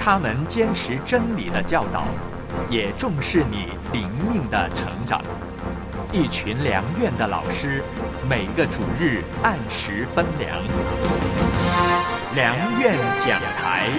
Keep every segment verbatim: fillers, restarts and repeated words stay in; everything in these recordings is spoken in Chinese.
他们坚持真理的教导，也重视你灵命的成长。一群良院的老师，每个主日按时分粮。良院讲台。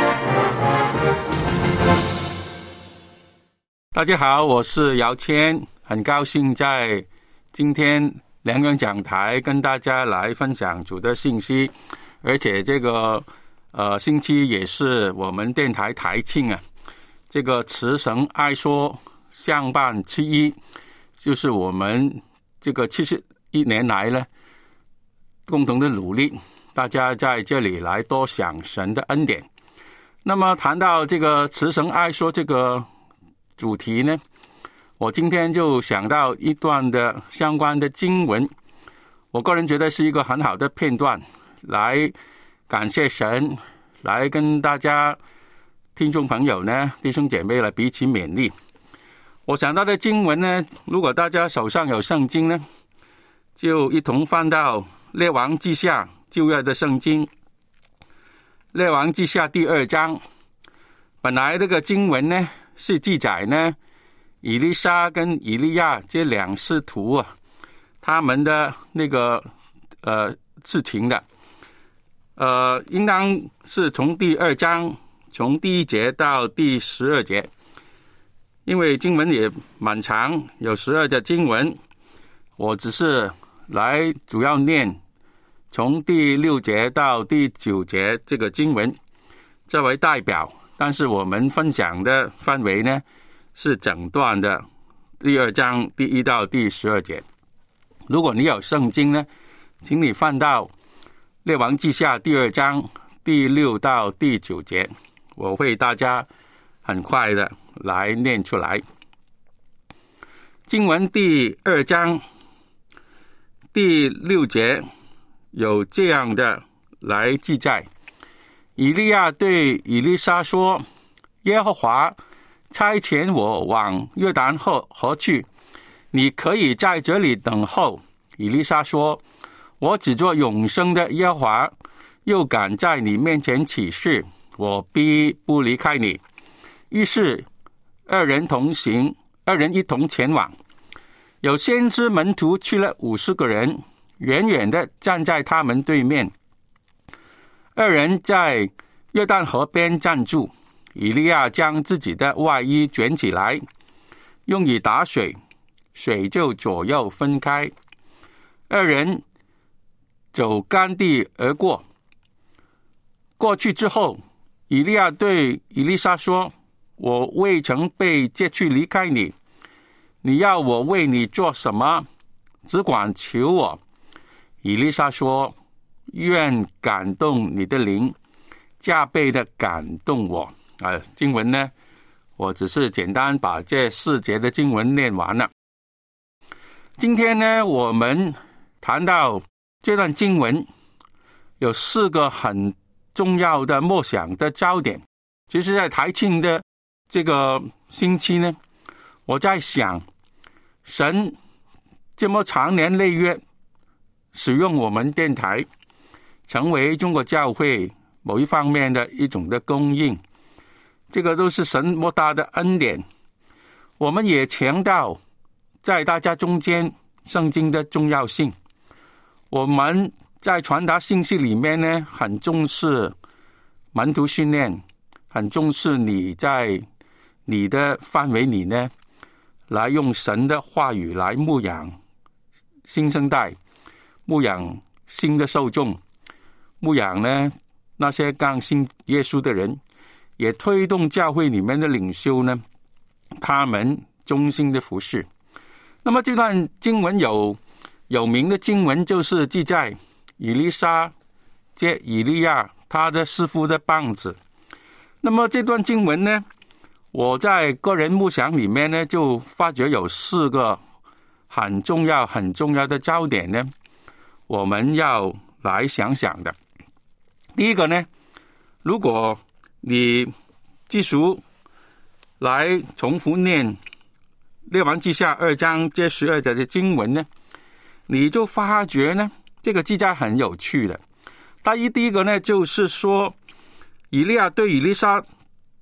大家好，我是姚谦，很高兴在今天良院讲台跟大家来分享主的信息，而且这个呃星期也是我们电台台庆啊，这个慈神爱说相伴七一，就是我们这个七十一年来呢共同的努力，大家在这里来多想神的恩典。那么谈到这个慈神爱说这个主题呢，我今天就想到一段的相关的经文，我个人觉得是一个很好的片段，来感谢神，来跟大家听众朋友呢弟兄姐妹来彼此勉励。我想到的经文呢，如果大家手上有圣经呢，就一同翻到列王记下，旧约的圣经列王记下第二章。本来这个经文呢是记载呢以利沙跟以利亚这两师徒啊，他们的那个呃事情的，呃，应当是从第二章从第一节到第十二节，因为经文也蛮长，有十二节经文，我只是来主要念从第六节到第九节这个经文作为代表，但是我们分享的范围呢是整段的第二章第一到第十二节。如果你有圣经呢，请你翻到列王记下第二章第六到第九节，我会大家很快的来念出来。经文第二章第六节有这样的来记载：以利亚对以利沙说，耶和华差遣我往约旦河河去，你可以在这里等候。以利沙说，我只做永生的耶和华，又敢在你面前起誓，我必不离开你。于是二人同行，二人一同前往。有先知门徒去了五十个人，远远的站在他们对面。二人在约旦河边站住，以利亚将自己的外衣卷起来，用以打水，水就左右分开。二人走干地而过。过去之后，以利亚对以利沙说，我未曾被接去离开你，你要我为你做什么？只管求我。以利沙说，愿感动你的灵，加倍的感动我。啊，经文呢，我只是简单把这四节的经文念完了。今天呢，我们谈到这段经文有四个很重要的默想的焦点。其实在台庆的这个星期呢，我在想，神这么长年累月使用我们电台，成为中国教会某一方面的一种的供应，这个都是神莫大的恩典。我们也强调在大家中间圣经的重要性。我们在传达信息里面呢，很重视门徒训练，很重视你在你的范围里呢，来用神的话语来牧养新生代，牧养新的受众，牧养呢那些刚信耶稣的人，也推动教会里面的领袖呢，他们忠心的服侍。那么这段经文有有名的经文，就是记载以利沙接以利亚他的师傅的棒子。那么这段经文呢，我在个人默想里面呢，就发觉有四个很重要很重要的焦点呢，我们要来想想的。第一个呢，如果你继续来重复念列王记下二章这十二节的经文呢，你就发觉呢，这个记载很有趣的。第一第一个呢，就是说以利亚对以利沙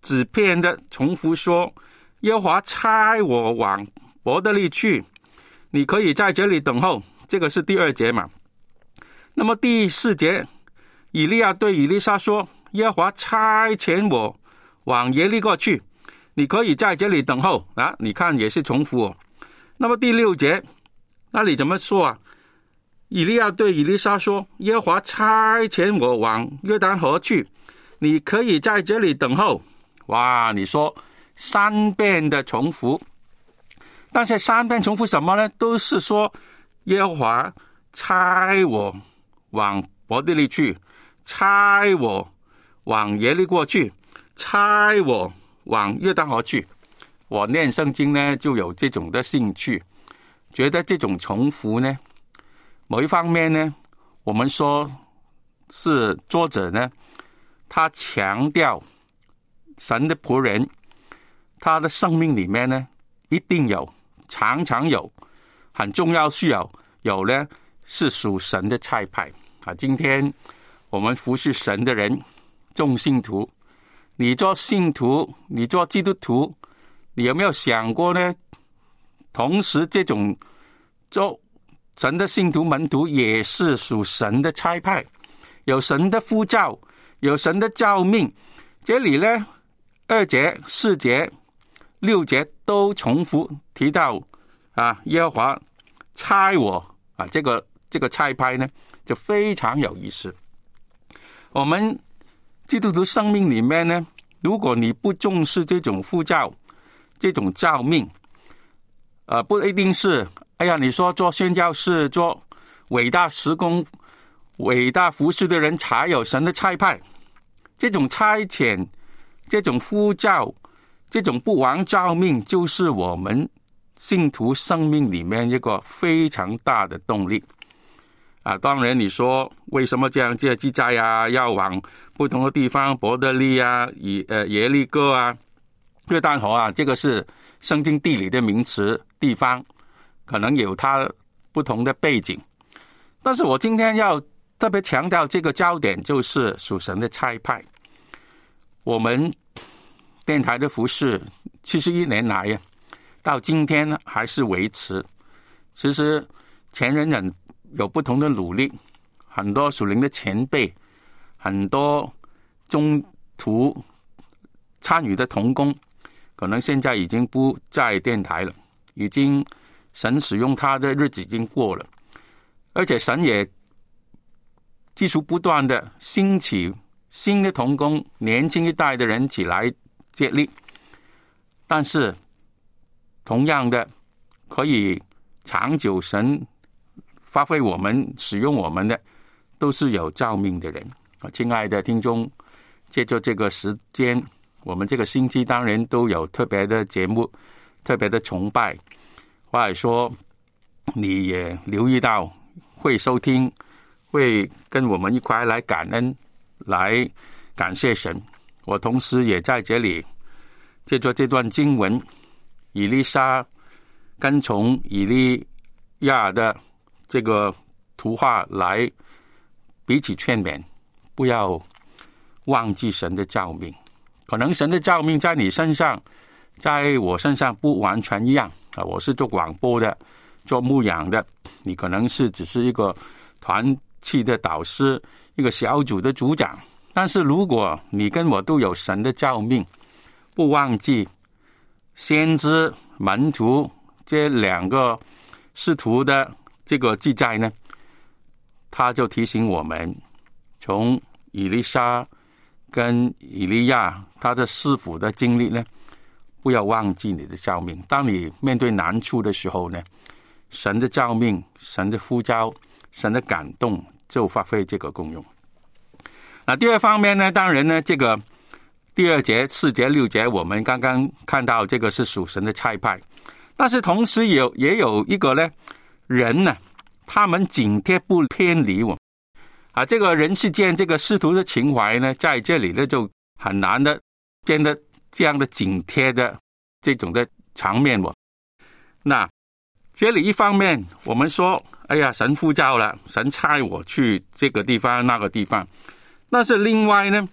纸片的重复说，耶和华差我往伯特利去，你可以在这里等候。这个是第二节嘛。那么第四节，以利亚对以利沙说，耶和华差遣我往耶利哥去，你可以在这里等候啊。你看也是重复哦。那么第六节那里怎么说啊？以利亚对以利沙说，耶和华差遣我往约旦河去，你可以在这里等候。哇，你说三遍的重复，但是三遍重复什么呢？都是说耶和华差我往伯特利去，差我往耶利哥去，差我往约旦河去。我念圣经呢就有这种的兴趣，觉得这种重复呢，某一方面呢，我们说是作者呢，他强调神的仆人，他的生命里面呢，一定有，常常有，很重要是有，有呢是属神的差派啊。今天我们服侍神的人，众信徒，你做信徒，你做基督徒，你有没有想过呢？同时这种做神的信徒门徒也是属神的差派，有神的呼召，有神的召命。这里呢，二节、四节、六节都重复提到啊，耶和华差我啊，这个这个差派呢就非常有意思。我们基督徒生命里面呢，如果你不重视这种呼召，这种召命，呃，不一定是，哎呀，你说做宣教士、做伟大事工、伟大服侍的人才有神的差派。这种差遣、这种呼召、这种不忘召命，就是我们信徒生命里面一个非常大的动力啊。当然你说为什么这样这记载啊，要往不同的地方，伯特利啊、以呃耶利哥啊、约旦河啊，这个是圣经地理的名词，地方可能有它不同的背景，但是我今天要特别强调这个焦点，就是属神的差派。我们电台的服事七十一年来到今天还是维持。其实前人人有不同的努力，很多属灵的前辈，很多中途参与的同工，可能现在已经不在电台了，已经神使用他的日子已经过了，而且神也技术不断的兴起新的同工，年轻一代的人起来接力，但是同样的可以长久神发挥我们使用我们的，都是有召命的人。亲爱的听众，借着这个时间，我们这个星期当然都有特别的节目，特别的崇拜，或者说你也留意到会收听，会跟我们一块来感恩，来感谢神。我同时也在这里借着这段经文，以利沙跟从以利亚的这个图画来彼此劝勉，不要忘记神的召命。可能神的召命在你身上，在我身上不完全一样啊。我是做广播的，做牧养的，你可能是只是一个团契的导师，一个小组的组长。但是如果你跟我都有神的召命，不忘记先知、门徒这两个使徒的这个记载呢，他就提醒我们，从以利沙跟以利亚他的师傅的经历呢，不要忘记你的召命。当你面对难处的时候呢，神的召命、神的呼召、神的感动就发挥这个功用。那第二方面呢，当然呢，这个第二节、四节、六节，我们刚刚看到这个是属神的差派，但是同时也有也有一个呢人呢，他们紧贴不偏离我啊。这个人世间这个师徒的情怀呢，在这里呢就很难的见得这样的紧贴的这种的场面我。那这里一方面我们说，哎呀，神呼召了，神差我去这个地方那个地方，但是另外呢，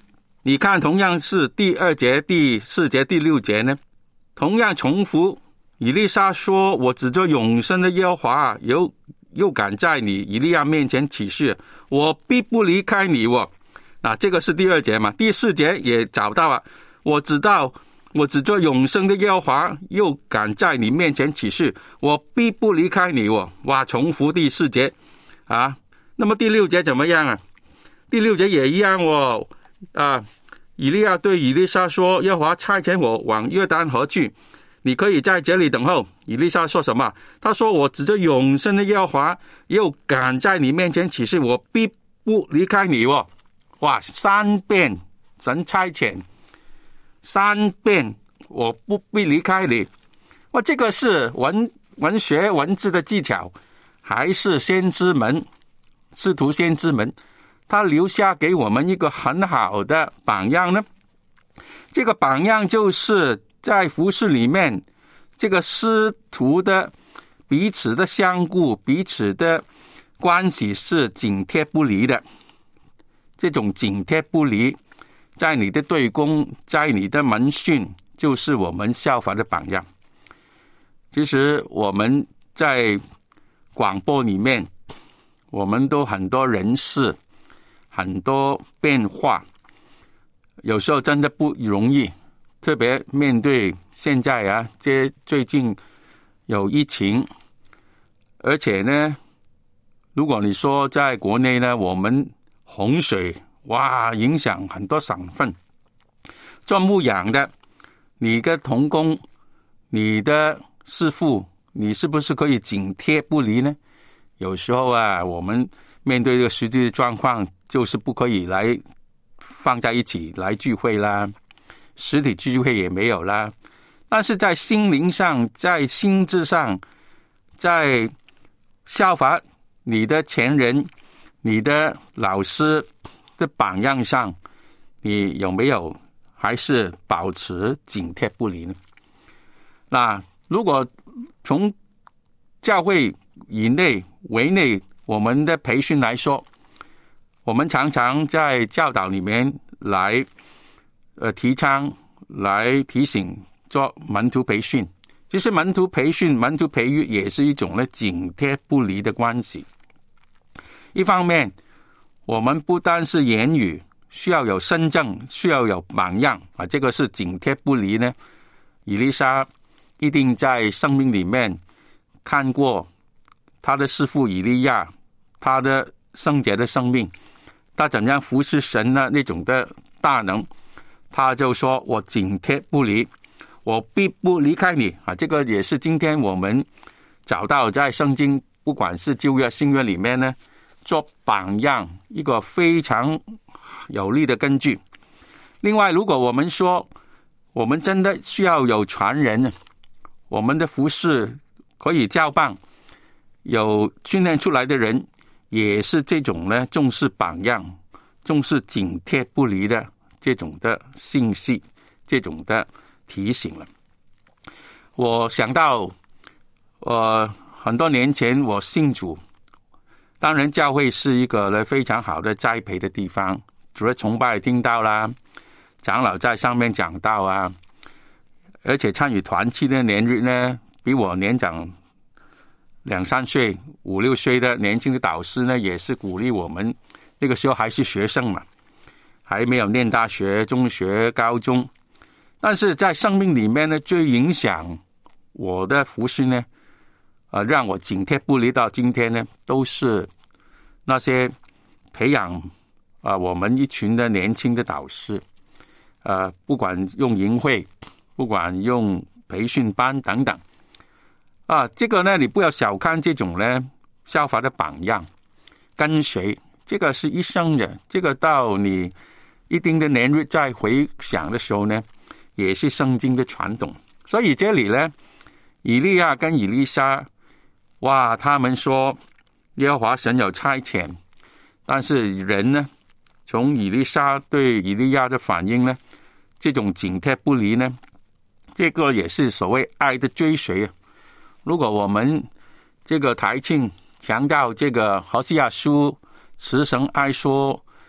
你看同样是第二节、第四节、第六节呢，同样重复。以利沙说，我指着永生的耶和华，又又敢在你以利亚面前起誓，我必不离开你哦。啊，这个是第二节嘛。第四节也找到啊，我知道我指着永生的耶和华，又敢在你面前起誓，我必不离开你哦。哇，重复第四节啊。那么第六节怎么样啊？第六节也一样哦。啊，以利亚对以利沙说，耶和华差遣我往约旦河去，你可以在这里等候。以利沙说什么？他说，我指着永生的耶和华，又敢在你面前起誓，我必不离开你哦。哇，三遍神差遣，三遍我不必离开你。哇，这个是文文学文字的技巧，还是先知们使徒先知们他留下给我们一个很好的榜样呢？这个榜样就是在服事里面，这个师徒的彼此的相顾，彼此的关系是紧贴不离的。这种紧贴不离，在你的对公，在你的门训，就是我们效法的榜样。其实我们在广播里面，我们都很多人事，很多变化，有时候真的不容易，特别面对现在啊，这最近有疫情，而且呢，如果你说在国内呢，我们洪水哇，影响很多省份。做牧养的，你的同工，你的师傅，你是不是可以紧贴不离呢？有时候啊，我们面对这个实际的状况，就是不可以来放在一起来聚会啦，实体聚会也没有啦。但是在心灵上，在心智上，在效法你的前人，你的老师的榜样上，你有没有还是保持紧贴不离呢？那如果从教会以内为内，我们的培训来说，我们常常在教导里面来呃提倡，来提醒做门徒培训。其实门徒培训、门徒培育也是一种呢紧贴不离的关系。一方面，我们不单是言语需要有身证，需要有榜样啊，这个是紧贴不离呢。以利沙一定在生命里面看过他的师父以利亚，他的圣洁的生命，他怎样服侍神呢？那种的大能，他就说我紧贴不离，我必不离开你啊！这个也是今天我们找到在圣经，不管是旧约、新约里面呢，做榜样一个非常有力的根据。另外，如果我们说我们真的需要有传人，我们的服事可以交棒，有训练出来的人，也是这种呢重视榜样、重视紧贴不离的这种的信息，这种的提醒了。我想到，呃，很多年前我信主，当然教会是一个呢非常好的栽培的地方，主日崇拜听到啦，长老在上面讲道啊，而且参与团契的年日呢，比我年长两三岁、五六岁的年轻的导师呢，也是鼓励我们。那个时候还是学生嘛，还没有念大学、中学、高中。但是在生命里面呢，最影响我的服事呢，呃，让我紧贴不离到今天呢，都是那些培养啊、呃、我们一群的年轻的导师，呃，不管用营会，不管用培训班等等，啊，这个呢，你不要小看这种呢效法的榜样，跟随，这个是一生的，这个到你一定的年日再回想的时候呢，也是圣经的传统。所以这里呢，以利亚跟以利沙，哇，他们说耶和华神有差遣，但是人呢，从以利沙对以利亚的反应呢，这种紧贴不离呢，这个也是所谓爱的追随啊。如果我们这个台庆强调这个何西阿书、慈神爱说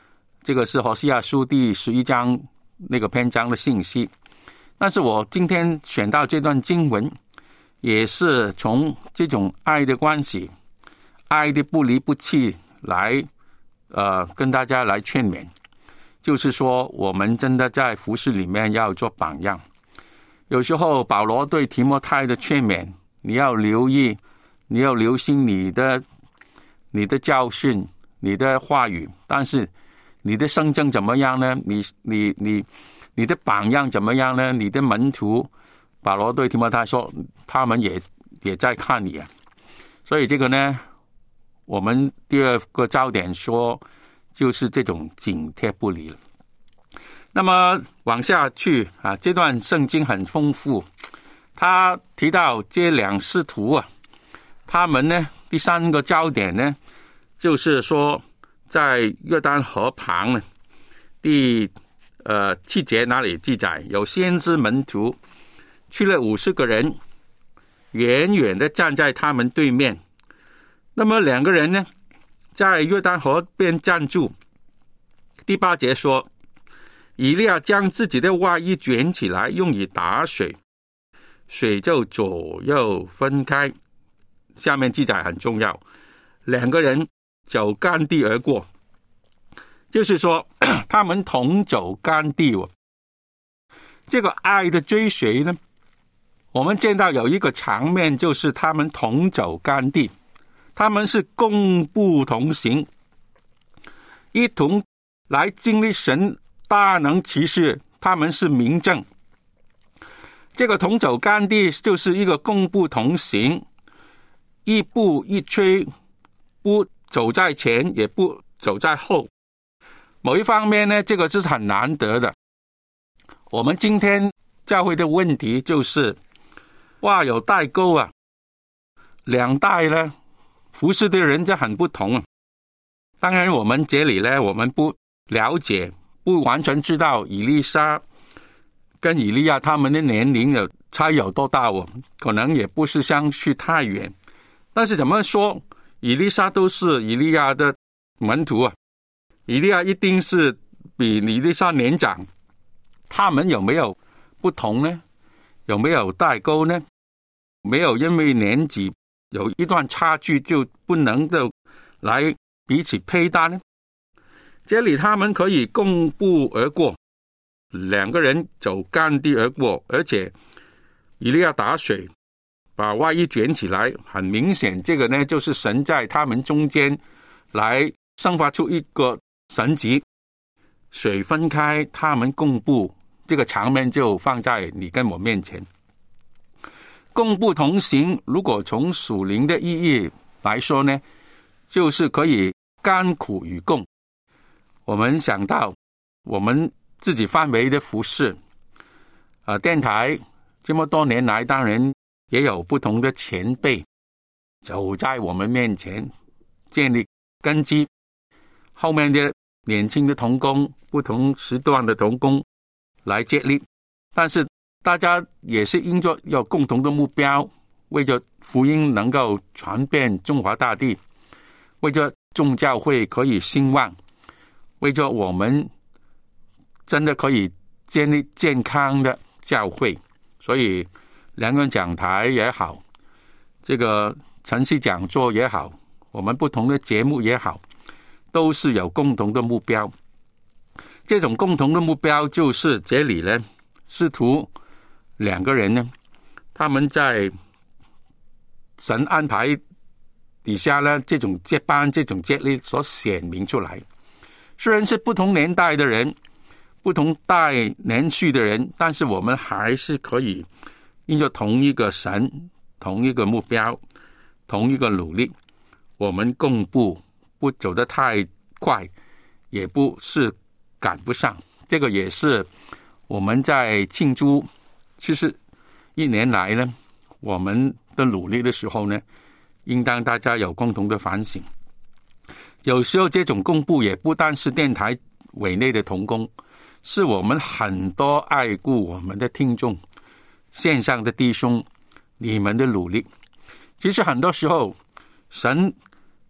这个是何西阿书第十一章那个篇章的信息。但是我今天选到这段经文，也是从这种爱的关系、爱的不离不弃来呃跟大家来劝勉，就是说我们真的在服事里面要做榜样。有时候保罗对提摩太的劝勉，你要留意，你要留心你的你的教训，你的话语，但是你的圣证怎么样呢？你你你你的榜样怎么样呢？你的门徒，保罗对提摩太说，他们也也在看你啊。所以这个呢，我们第二个焦点说，就是这种紧贴不离了。那么往下去啊，这段圣经很丰富，他提到这两师徒啊，他们呢第三个焦点呢，就是说在约旦河旁呢，第呃七节那里记载，有先知门徒去了五十个人，远远的站在他们对面。那么两个人呢，在约旦河边站住。第八节说，以利亚将自己的外衣卷起来，用以打水，水就左右分开。下面记载很重要，两个人走干地而过，就是说他们同走干地哦。这个爱的追随呢，我们见到有一个场面，就是他们同走干地，他们是共步同行，一同来经历神大能奇事，他们是明证。这个同走干地就是一个共步同行，一步一催，不走在前也不走在后。某一方面呢，这个是很难得的。我们今天教会的问题就是，哇，有代沟啊，两代呢服侍的人就很不同啊。当然我们这里呢，我们不了解，不完全知道以利沙跟以利亚他们的年龄有差有多大哦，可能也不是相去太远。但是怎么说，以利沙都是以利亚的门徒啊，以利亚一定是比以利沙年长，他们有没有不同呢？有没有代沟呢？没有因为年纪有一段差距就不能够来彼此配搭呢？这里他们可以共步而过，两个人走干地而过，而且以利亚打水，把外衣卷起来，很明显这个呢就是神在他们中间来生发出一个神迹，水分开，他们共步，这个场面就放在你跟我面前。共步同行，如果从属灵的意义来说呢，就是可以甘苦与共。我们想到我们自己范围的服事，呃，电台这么多年来，当然也有不同的前辈走在我们面前建立根基，后面的年轻的同工，不同时段的同工来接力，但是大家也是因着有共同的目标，为着福音能够传遍中华大地，为着众教会可以兴旺，为着我们真的可以建立健康的教会。所以两岸讲台也好，这个晨曦讲座也好，我们不同的节目也好，都是有共同的目标。这种共同的目标就是这里呢，师徒两个人呢，他们在神安排底下呢，这种接班，这种接力所显明出来。虽然是不同年代的人，不同代年序的人，但是我们还是可以因着同一个神，同一个目标，同一个努力，我们共步，不走得太快，也不是赶不上。这个也是我们在庆祝其实一年来呢，我们的努力的时候呢，应当大家有共同的反省。有时候这种共步也不单是电台委内的同工，是我们很多爱顾我们的听众，线上的弟兄，你们的努力。其实很多时候神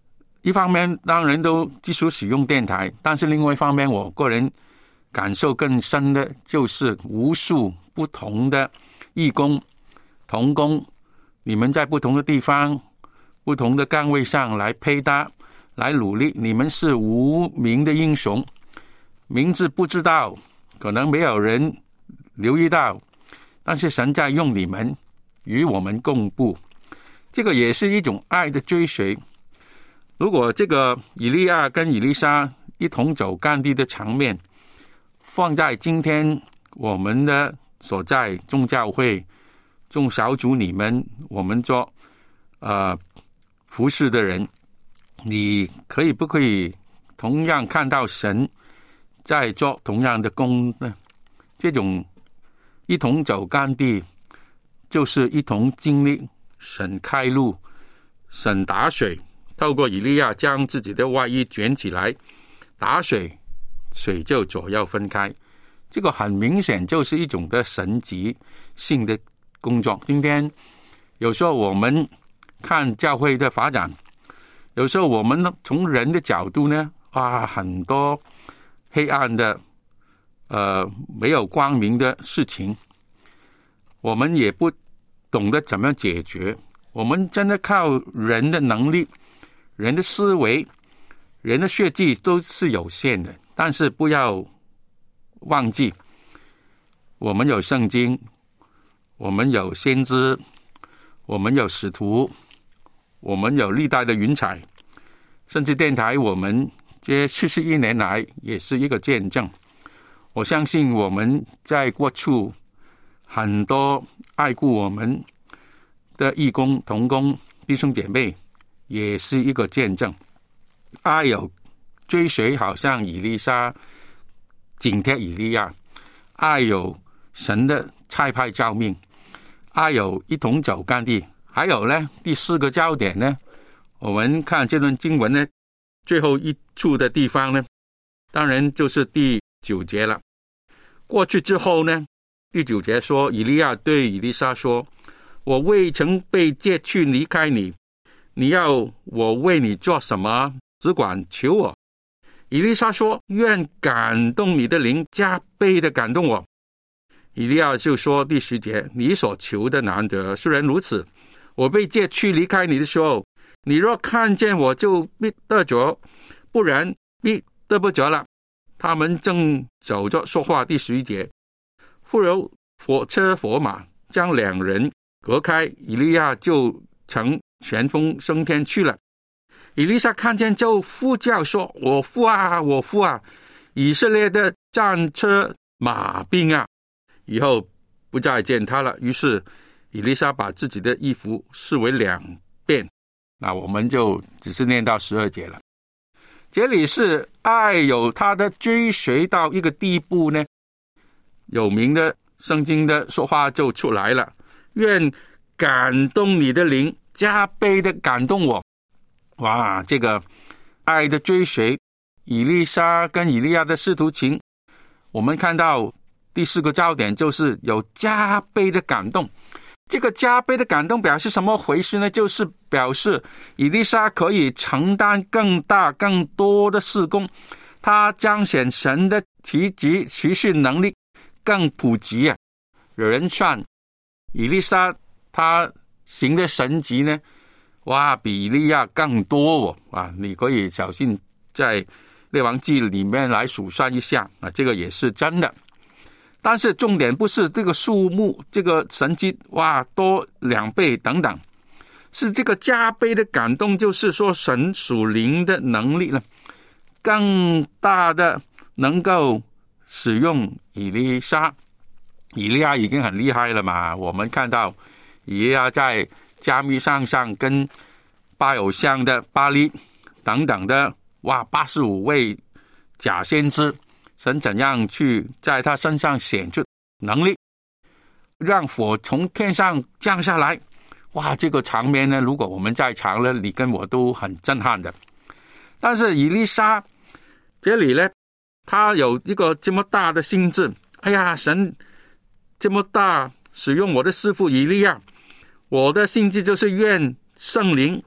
一方面当然都继续使用电台，但是另外一方面我个人感受更深的就是无数不同的义工同工，你们在不同的地方不同的岗位上来配搭来努力，你们是无名的英雄，名字不知道，可能没有人留意到，但是神在用你们与我们共步，这个也是一种爱的追随。如果这个以利亚跟以利沙一同走干地的场面放在今天我们的所在众教会众小组里面，我们做呃服侍的人，你可以不可以同样看到神在做同样的工呢？这种一同走干地就是一同经历神开路，神打水，透过以利亚将自己的外衣卷起来打水，水就左右分开，这个很明显就是一种的神级性的工作。今天有时候我们看教会的发展，有时候我们从人的角度呢，啊，很多黑暗的呃没有光明的事情，我们也不懂得怎么解决。我们真的靠人的能力，人的思维，人的血气都是有限的，但是不要忘记我们有圣经，我们有先知，我们有使徒，我们有历代的云彩，甚至电台我们这七十一年来也是一个见证。我相信我们在过去很多爱顾我们的义工同工弟兄姐妹也是一个见证。爱有追随，好像以利沙紧贴以利亚，爱有神的差派召命，爱有一同走干地。还有呢，第四个焦点呢，我们看这段经文呢最后一处的地方呢，当然就是第九节了。过去之后呢，第九节说，以利亚对以利沙说，我未曾被借去离开你，你要我为你做什么，只管求我。以利沙说，愿感动你的灵加倍的感动我。以利亚就说，第十节，你所求的难得，虽然如此，我被借去离开你的时候，你若看见我就必得着，不然必得不着了。他们正走着说话，第十一节，忽有火车火马将两人隔开，以利亚就乘旋风升天去了。以利沙看见就呼叫说，我父啊，我父啊，以色列的战车马兵啊！以后不再见他了。于是以利沙把自己的衣服撕为两遍。那我们就只是念到十二节了。这里是爱有他的追随到一个地步呢，有名的圣经的说话就出来了，愿感动你的灵加倍的感动我。哇，这个爱的追随，以利沙跟以利亚的师徒情，我们看到第四个焦点就是有加倍的感动。这个加倍的感动表示什么回事呢？就是表示以利沙可以承担更大更多的事工，他彰显神的奇迹奇事能力更普及啊。有人算以利沙他行的神迹呢，哇，比以利亚更多哦啊！你可以小心在列王记里面来数算一下啊，这个也是真的。但是重点不是这个数目，这个神迹哇多两倍等等，是这个加倍的感动，就是说神属灵的能力呢，更大的能够使用以利沙。以利亚已经很厉害了嘛，我们看到以利亚在加密上上跟拜偶像的巴利等等的，哇，八十五位假先知，神怎样去在他身上显出能力，让火从天上降下来。哇，这个场面呢，如果我们在场了，你跟我都很震撼的。但是以利沙这里呢，他有一个这么大的心智，哎呀，神这么大使用我的师父以利亚，我的心智就是愿圣灵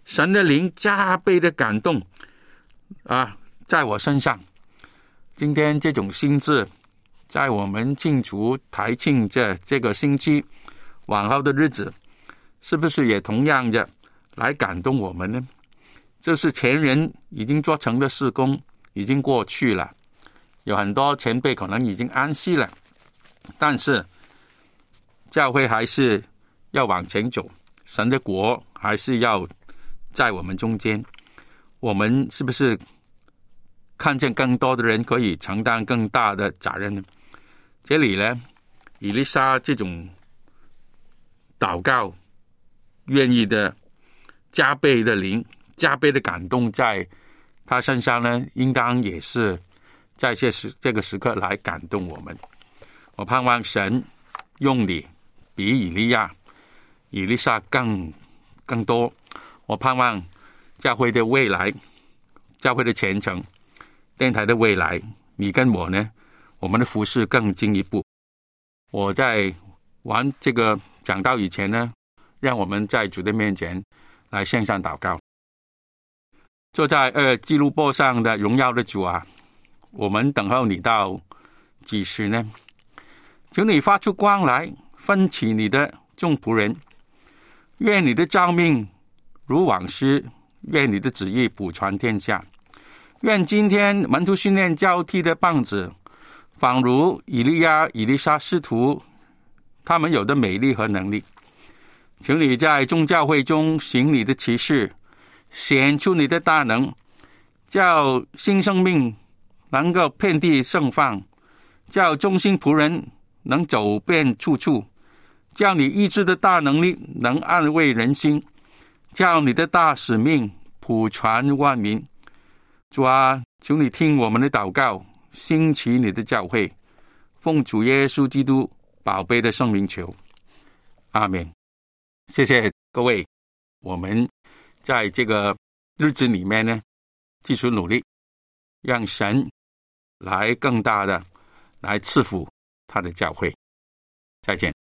神的灵加倍的感动啊，在我身上。今天这种心智，在我们庆祝台庆这这个星期往后的日子，是不是也同样的来感动我们呢？就是前人已经做成的事工已经过去了，有很多前辈可能已经安息了，但是教会还是要往前走，神的国还是要在我们中间。我们是不是看见更多的人可以承担更大的责任呢？这里呢，以利沙这种祷告，愿意的加倍的灵，加倍的感动在他身上呢，应当也是在这时这个时刻来感动我们。我盼望神用你比以利亚、以利沙更更多。我盼望教会的未来、教会的前程、电台的未来，你跟我呢，我们的服事更进一步。我在完这个讲道以前呢，让我们在主的面前来献上祷告。坐在二基路伯上的荣耀的主啊，我们等候你到几时呢？求你发出光来，分起你的众仆人。愿你的召命如往昔，愿你的旨意普传天下。愿今天门徒训练交替的棒子，仿如以利亚、以利沙师徒他们有的美丽和能力。请你在众教会中行你的奇事，显出你的大能，叫新生命能够遍地盛放，叫忠心仆人能走遍处处，叫你医治的大能力能安慰人心，叫你的大使命普传万民。主啊，求你听我们的祷告，兴起你的教会，奉主耶稣基督宝贝的圣名求，阿们。谢谢各位，我们在这个日子里面呢，继续努力，让神来更大的来赐福他的教会。再见。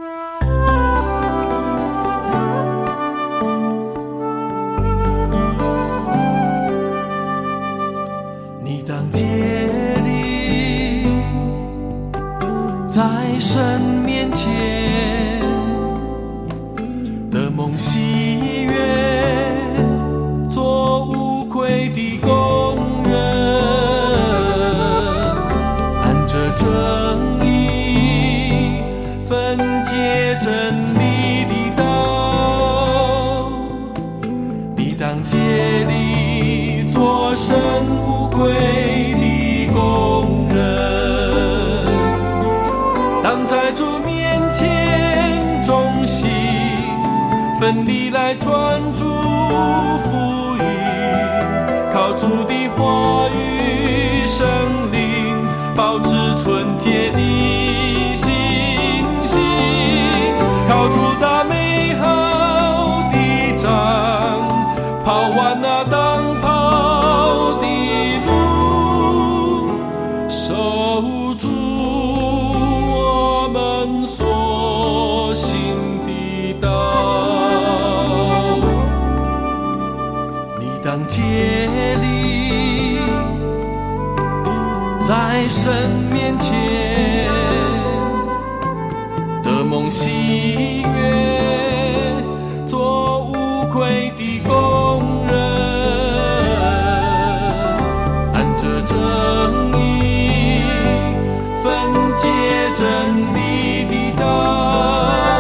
你当竭力在神面前的梦喜悦，做无愧的工人，按着正义分解真理的道。你当竭力做神无愧的工人，当在主面前忠心奋力来传主福音，靠主的话语圣灵保持纯洁的信心，靠主打美好的仗，跑完那当跑的路，守住我们所行的道。你当竭力在神面前的梦喜悦，做无愧的工人，按着正义分解真理的道。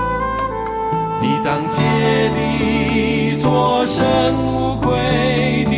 你当竭力做神无愧的